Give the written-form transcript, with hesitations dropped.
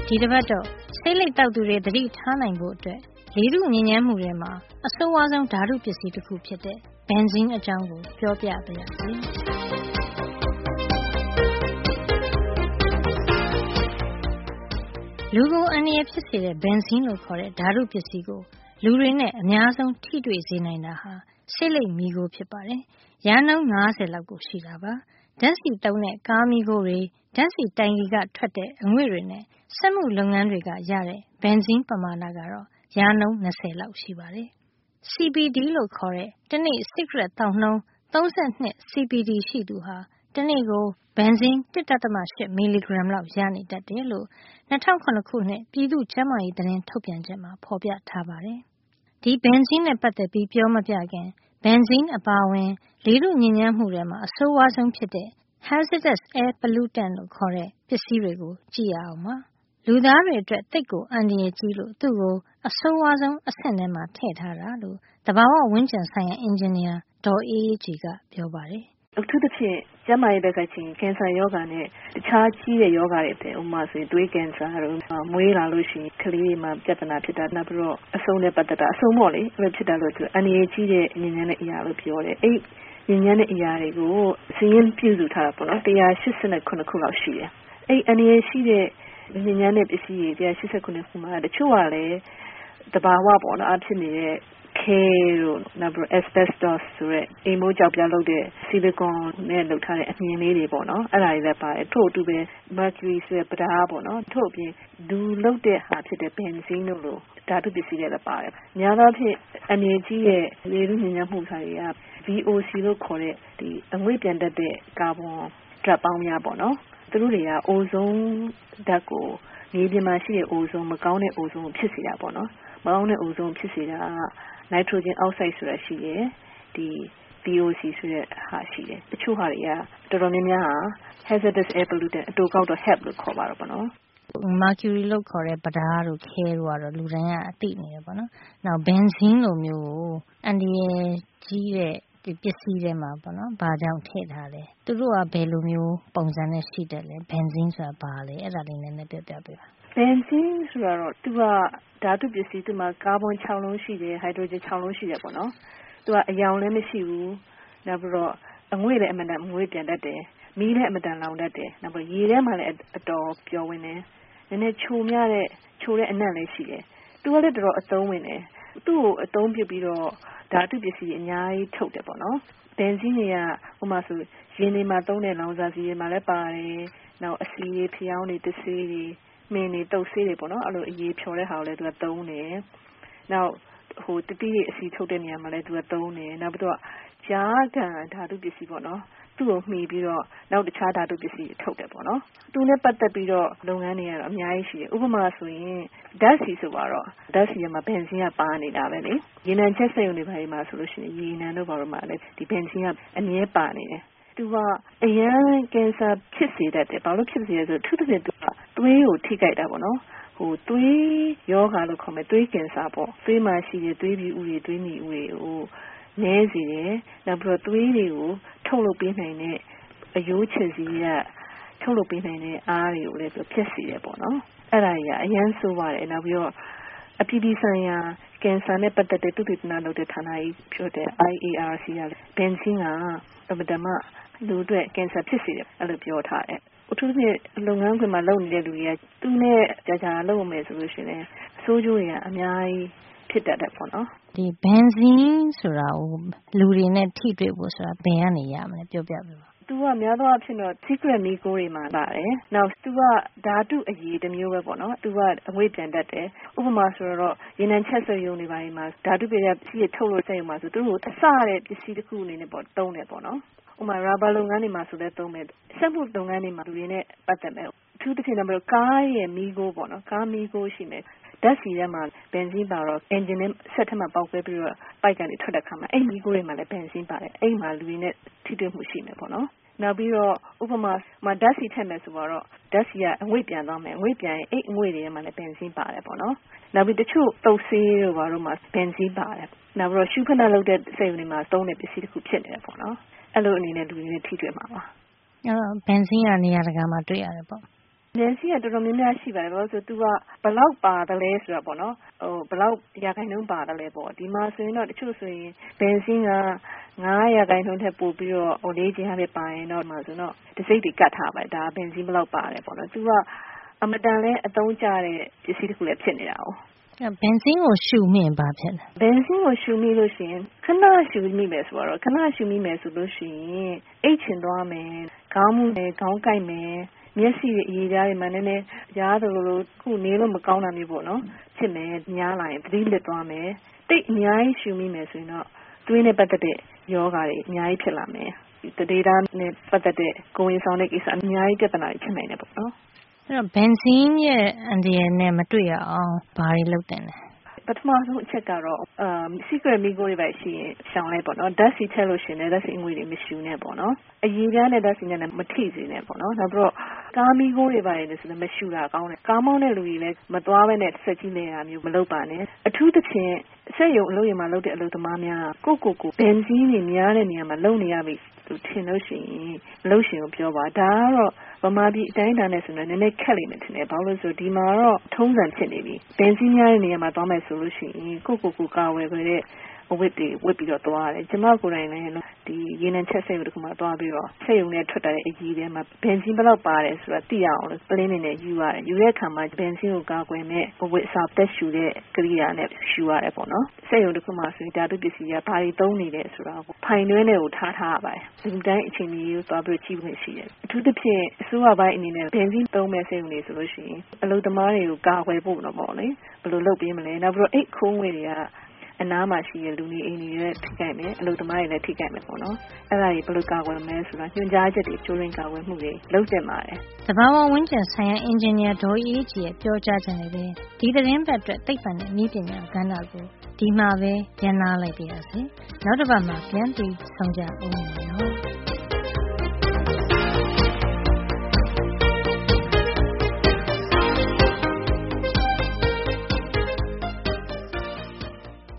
ဒီတစ်ပတ်တော့ဆေးလိပ်တောက်သူတွေသတိထားနိုင်ဖို့အတွက်လေထုညစ်ညမ်းမှုတွေမှာအဆိုးဝါးဆုံးဓာတုပစ္စည်းတစ်ခုဖြစ်တဲ့ဘန်ဇင်းအကြောင်းကိုပြောပြပါရစေ။လူကိုအန္တရာယ်ဖြစ်စေတဲ့ဘန်ဇင်းလို့ခေါ်တဲ့ဓာတုပစ္စည်းကိုလူတွေနဲ့အများဆုံးထိတွေ့စေနိုင်တာဟာဆေးလိပ်မီးခိုးဖြစ်ပါတယ်။ရာနှုန်း90လောက်ကိုရှိတာပါ။ဓာတ်ဆီတုံးတဲ့ကားမီးခိုးတွေဓာတ်ဆီတိုင်ကီကထွက်တဲ့အငွေ့တွေနဲ့စက်မှုလုပ်ငန်းတွေကရတဲ့ဘန်ဇင်းပမာဏကတော့ရာနှုန်း20လောက်ရှိပါတယ်။ CBD လို့ခေါ်တဲ့တနေ့စိဂရက်သောက်နှုန်း32 CBD ရှိသူဟာတနေ့ကိုဘန်ဇင်း 1.8 မီလီဂရမ်လောက်ရနေတတ်တယ်လို့2009ခုနှစ်ပြည်သူ့ကျန်းမာရေးသတင်းထုတ်ပြန်ချက်မှာဖော်ပြထားပါတယ်။ဒီဘန်ဇင်းနဲ့ပတ်သက်ပြီးပြောမပြခင်ဘန်ဇင်းအပါအဝင်လေထုညစ်ညမ်းမှုတွေမှာအဆိုးဝါးဆုံးဖြစ်တဲ့ hazardous air pollutant လို့ခေါ်တဲ့ပစ္စည်းတွေကိုကြည့်ရအောင်ပါ။လူသားတွေအတွက်သိပ်ကိုအန္တရာယ်ကြီးလို့သူ့ကိုအဆိုးဝါးဆုံးအဆင့်ထဲမှာထည့်ထားတာလို့သဘာဝဝန်းကျင်ဆိုင်ရာအင်ဂျင်နီယာဒေါ်အေးအေးကြည်ကပြောပါတယ်။အထူးသဖြင့်ကျန်းမာရေးဘက်ကချင်းကင်ဆာရောဂါနဲ့တခြားကြီးတဲ့ရောဂါတွေအပြင်ဥပမာဆိုရင်သွေးကင်ဆာတို့မွေးလာလို့ရှိရင်ကလေးတွေမှာပြဿနာဖြစ်တာနောက်ပြီးတော့အဆုံးနဲ့ပတ်သက်တာအဆုံးပေါ့လေအဲ့ဖြစ်တာလို့သူအန္တရာယ်ကြီးတဲ့ညဉ့်ညမ်းတဲ့အရာလို့ပြောတယ်အဲ့ညဉ့်ညမ်းတဲ့အရာတွေကိုစီးရင်ပြုစုထားတာပေါ့နော်189ခုလောက်ရှိတယ်အဲ့အန္တရာယ်ရှိတဲ့ညဉ့်ညမ်းတဲ့ပစ္စည်းတွေ189ခုမှာတချို့ကလည်းတဘာဝပေါ့နော်အဖြစ်နေတဲ့ခဲတို့နောက်ပြီး asbestos ဆိုတဲ့အိမ်မိုးကြောက်ပြလုပ်တဲ့ silicon နဲ့လုပ်ထားတဲ့အမြင်လေးတွေပေါ့နော်အဲ့ဒါတွေလည်းပါတယ်ထို့အတူပဲ mercury ဆိုတဲ့ပဓာတ်ပေါ့နော်ထို့အပြင်လူလုပ်တဲ့ဟာဖြစ်တဲ့ benzene တို့လိုဓာတုပစ္စည်းတွေလည်းပါတယ်များသောအားဖြင့်အနေကြီးရဲ့လေထုညစ်ညမ်းမှုဆိုင်ရာ VOC လို့ခေါ်တဲ့ဒီအငွေ့ပြန်တတ်တဲ့ကာဗွန်ဓာတ်ပေါင်းများပေါ့နော်သူတို့တွေကအိုဇုံဓာတ်ကိုမြေပြင်မှာရှိတဲ့အိုဇုံမကောင်းတဲ့အိုဇုံကိုဖြစ်စေတာပေါ့နော်မကောင်းတဲ့အိုဇုံဖြစ်စေတာနိုက်ထရိုဂျင်အောက်ဆိုက်ဆိုတာရှိတယ်ဒီ VOC ဆိုတဲ့ဟာရှိတယ်တချို့ဟာတွေကတော်တော်များများဟာ hazardous air pollutant အတူကောက်တော့ HEP လို့ခေါ်ပါတော့ဗောနော် mercury လို့ခေါ်တဲ့ပဓာတ်တို့ခဲတို့ကတော့လူတိုင်းကအသိနေတယ်ပေါ့နော်နောက် benzene လိုမျိုးကိုအန္တရာယ်ကြီးတဲ့ဒီပစ္စည်းတွေမှာပေါ့နော်ဘာကြောင့်ထည့်ထားလဲသူတို့ကဘယ်လိုမျိုးပုံစံနဲ့ရှိတယ်လဲ benzene ဆိုတာဘာလဲအဲ့ဒါလေးနည်းနည်းပြောပြပေးပါ benzene ဆိုတာတော့သူကဓာတုပစ္စည်းသူမှာကာဗွန်6လုံးရှိတယ်ဟိုက်ဒရိုဂျင်6လုံးရှိတယ်ပေါ့နော်သူကအယောင်လည်းမရှိဘူးနောက်ပြီးတော့အငွေ့လည်းအမှန်တန်ငွေ့ပြန်တတ်တယ်မီးလည်းအမှန်တန်လောင်တတ်တယ်နောက်ပြီးရေထဲမှာလည်းအတော်ပျော်ဝင်တယ်နည်းနည်းချိုတဲ့အနံ့လည်းရှိတယ်သူကလည်းတော်တော်အသုံးဝင်တယ်သူ့ကိုအသုံးပြုပြီးတော့ဓာတုပစ္စည်းအများကြီးထုတ်တယ်ပေါ့နော်ဘန်ဇင်းတွေကဟိုမှာဆိုရင်တွေမှာသုံးတဲ့လောင်စာဆီတွေမှာလည်းပါတယ်နောက်အစီတွေဖျောင်းတွေတဆေးတွေမင်းတွေတုပ်ဆေးတွေပေါ့နော်အဲ့လိုအရေးဖြော်တဲ့ဟာကိုလည်းသူကသုံးတယ်နောက်ဟိုတတိယအစီထုတ်တဲ့နေရာမှာလည်းသူကသုံးတယ်နောက်ပြီးတော့ဂျားကန်ဓာတုပစ္စည်းပေါ့နော်သူ့ကိုမှီပြီးတော့နောက်တခြားဓာတုပစ္စည်းထုတ်တယ်ပေါ့နော်သူနဲ့ပတ်သက်ပြီးတော့လုပ်ငန်းတွေကတော့အများကြီးရှိတယ်ဥပမာဆိုရင်ဓာတ်ဆီဆိုတော့ဓာတ်ဆီမှာဘန်ဇင်းကပါနေတာပဲလေရေနံချက်စက်ရုံတွေဘာတွေမှာဆိုလို့ရှိရင်ရေနံတို့ဘာလို့မှလည်းဒီဘန်ဇင်းကအမြဲပါနေတယ်သူကအရန်ကင်ဆာဖြစ်စေတတ်တယ်ဘာလို့ဖြစ်စေလဲဆိုတော့သူ့တဲ့သူကသွေးကိုထိခိုက်တာပေါ့နော်ဟိုသွေးယောဂါလို့ခေါ်မယ်သွေးကင်ဆာပေါ့သွေးမှာရှိတဲ့သွေးပြူဥတွေသွေးနီဥတွေကိုနည်းစေတယ်နောက်ပြီးတော့သွေးတွေကိုထုတ်လုပ်ပေးနိုင်တဲ့အယိုးချက်စီကထုတ်လုပ်ပေးနိုင်တဲ့အားတွေကိုလည်းသူဖျက်ဆီးတယ်ပေါ့နော်အဲ့ဒါကြီးကအရန်ဆိုးပါတယ်နောက်ပြီးတော့အပြည်ပြည်ဆိုင်ရာကင်ဆာနဲ့ပတ်သက်တဲ့သုတေသနလုပ်တဲ့ဌာနကြီးဖြစ်တဲ့ IARC ကလည်းဘန်ဇင်းကအမတမလူအတွက်ကင်ဆာဖြစ်စေတယ်အဲ့လိုပြောထားတယ်အထူးသဖြင့်လုပ်ငန်းခွင်မှာလုပ်နေတဲ့လူတွေကသူနဲ့ကြာလုပ်မယ်ဆိုလို့ရှိရင်အဆိုးကျိုးတွေကအများကြီးဖြစ်တတ်တယ်ပေါ့နော်ဒီဘန်ဇင်းဆိုတာကိုလူတွေနဲ့ထိတွေ့ဖို့ဆိုတာဘယ်ကနေရမလဲပြောပြပေးပါသူကများသောအားဖြင့်တော့ secret မီးခိုးတွေမှာပါတယ်။နောက်သူကဓာတုအရည်တစ်မျိုးပဲပေါ့နော်။သူကအငွေ့ပြန်တတ်တယ်။ဥပမာဆိုတော့ရေနံချက်စက်ရုံတွေပိုင်းမှာဓာတုပစ္စည်းထုတ်လို့စက်ရုံမှာဆိုသူတို့အစတဲ့ပစ္စည်းတစ်ခုအနေနဲ့ပေါ့သုံးတယ်ပေါ့နော်။ဥပမာရာဘာလုပ်ငန်းတွေမှာဆိုလည်းသုံးမယ်။စက်မှုလုပ်ငန်းတွေမှာလူတွေနဲ့ပတ်သက်မယ်။အထူးသဖြင့်တော့ကားရဲ့မီးခိုးပေါ့နော်။ကားမီးခိုးရှိမယ်။ဓာတ်ဆီထဲမှာဘန်ဇင်းပါတော့အင်ဂျင်နဲ့ဆက်ထက်မှပေါက်ကွဲပြီးတော့ပိုက်ကနေထွက်တဲ့ခါမှာအဲ့မီးခိုးတွေမှာလည်းဘန်ဇင်းပါတယ်။အဲ့မှာလူတွေနဲ့ထိတွေ့မှုရှိမယ်ပေါ့နော်။နောက်ပြီးတော့ဥပမာဓာတ်ဆီထည့်မယ်ဆိုတော့ဓာတ်ဆီကအငွေ့ပြန်သွားမယ်အငွေ့ပြန်ရင်အဲ့အငွေ့တွေထဲမှာလည်းဘန်ဇင်းပါတယ်ပေါ့နော်နောက်ပြီးတချို့တုပ်ဆေးတို့ဘာလို့မှဘန်ဇင်းပါတယ်နောက်ပြီးတော့ရှုခဏလုပ်တဲ့စိတ်ဝင်တွေမှာသုံးတဲ့ပစ္စည်းတစ်ခုဖြစ်နေတယ်ပေါ့နော်အဲ့လိုအနေနဲ့လူတွေနဲ့ထိတွေ့မှာပါအဲ့တော့ဘန်ဇင်းကနေရာတကာမှာတွေ့ရတယ်ပေါ့ဘန်ဇင်းကတော်တော်များများရှိပါတယ်ဘာလို့ဆိုသူကဘလောက်ပါတယ်လဲဆိုတာပေါ့နော်ဘလောက်ရာခိုင်နှုန်းပါတယ်လဲပေါ့ဒီမှာဆိုရင်တော့တချို့ဆိုရင်ဘန်ဇင်းက9%ထက်ပိုပြီးတော့လေးချင်းပဲပါရင်တော့မှဆိုတော့တစိမ့်တွေကတ်ထားပါတယ်ဒါဘန်ဇင်းဘလောက်ပါတယ်ပေါ့နော်သူကအမတန်လဲအသုံးကျတဲ့ပစ္စည်းတစ်ခုလည်းဖြစ်နေတာ哦ဘန်ဇင်းကိုရှုမိရင်ဘာဖြစ်လဲဘန်ဇင်းကိုရှုမိလို့ရှိရင်ခဏရှုမိမယ်ဆိုတော့ခဏရှုမိမယ်ဆိုလို့ရှိရင်အိတ်ချင်သွားမယ်ခေါင်းမူနဲ့ခေါင်းကိုက်မယ်မျက်စိရဲ့အရည်ကြားတွေမှာနည်းနည်းရားသလိုခုနေလို့မကောင်းတာမျိုးပေါ့နော်ဖြစ်မယ်ညားလာရင်သတိလစ်သွားမယ်တိတ်အများကြီးရှုမိမယ်ဆိုရင်တော့သွေးနဲ့ပတ်သက်တဲ့ယောဂါတွေအများကြီးဖြစ်လာမယ်တဒေတာနဲ့ပတ်သက်တဲ့ကိုယ်ဝင်ဆောင်တဲ့ကိစ္စအများကြီးပြဿနာတွေဖြစ်နိုင်တယ်ပေါ့နော်အဲ့တော့ဘန်ဇင်းရဲ့အန်ဒီယယ်နဲ့မတွေ့ရအောင်ဘာတွေလုပ်တင်လဲပထမဆုံးအချက်ကတော့secret မိကိုတွေပဲရှိရင်ရှောင်လိုက်ပေါ့နော်ဓာတ်စီထည့်လို့ရှင်လည်းဓာတ်စီငွေတွေမရှူနဲ့ပေါ့နော်အရည်ပြားနဲ့ဓာတ်စီနဲ့မထိစေနဲ့ပေါ့နော်နောက်ပြီးတော့ကားမိကိုတွေပါနေဆိုလည်းမရှူတာကောင်းတယ်ကားမောင်းတဲ့လူကြီးလည်းမသွားဘဲနဲ့ဆက်ကြီးနေတာမျိုးမလုပ်ပါနဲ့အထူးသဖြင့်စက်ရုံအလုပ်ရမှာလုပ်တဲ့အလုပ်သမားများကိုဘန်ဇင်းတွေများတဲ့နေရာမှာလုပ်နေရပြီသူထင်လို့ရှိရင်အလုပ်ရှင်ကိုပြောပါဒါကတော့ဗမာပြည်အတိုင်းအတာနဲ့ဆိုတော့နည်းနည်းခက်လိမ့်မယ်ထင်တယ်ဘာလို့လဲဆိုဒီမှာတော့ထုံးစံဖြစ်နေပြီဘန်ဇင်းများတဲ့နေရာမှာသွားမယ်ဆိုလို့ရှိရင်ကိုကာဝယ်ခွင့်တဲ့အဝတ်တွေဝတ်ပြီးတော့သွားရတယ်ကျမကိုယ်တိုင်လည်းဒီရေနံချက်စက်ရုံတစ်ခုမှသွားပြီးတော့စက်ရုံနဲ့ထွက်လာတဲ့အကြီးထဲမှာဘန်ဇင်းဘယ်လောက်ပါတယ်ဆိုတာသိရအောင်လို့ပလင်းနေယူရတယ်ယူတဲ့အခါမှာဘန်ဇင်းကိုကာကွယ်မဲ့အဝတ်အစားတက်ရှူတဲ့ကိရိယာနဲ့ရှူရတယ်ပေါ့နော်စက်ရုံတစ်ခုမှဆိုရင်ဓာတုပစ္စည်းကဘာတွေသုံးနေလဲဆိုတာကိုဖိုင်တွင်းတွေကိုထားရပါတယ်ဒီတိုင်းအချိန်ကြီးကိုသွားပြီးကြည့်ခွင့်ရှိတယ်အထူးသဖြင့်အစိုးရပိုင်းအနေနဲ့ဘန်ဇင်းသုံးမဲ့စက်ရုံတွေဆိုလို့ရှိရင်အလုပ်သမားတွေကိုကာကွယ်ဖို့တော့ပေါ့လေဘယ်လိုလုပ်ပေးမလဲနောက်ပြီးတော့အိတ်ခိုးငွေတွေကအနားမှာရှိတဲ့လူနေအိမ်တွေလည်းထိခိုက်မယ်အလုပ်သမားတွေလည်းထိခိုက်မယ်ပေါ့နော်အဲ့ဒါကြီးဘယ်လိုကာကွယ်မလဲဆိုတာညွှန်ကြားချက်တွေချိုးရင်းကာကွယ်မှုတွေလုပ်တင်ပါတယ်သဘာဝဝန်းကျင်ဆိုင်ရာအင်ဂျင်နီယာဒေါ်အေးကြီးရဲ့ပြောကြားချက်နဲ့ပဲဒီသတင်းပတ်အတွက်သိပ္ပံနဲ့နည်းပညာကဏ္ဍကိုဒီမှာပဲရန်နာလိုက်ပါရစေနောက်တစ်ပတ်မှာပြန်ပြီးဆောင်ကြအောင်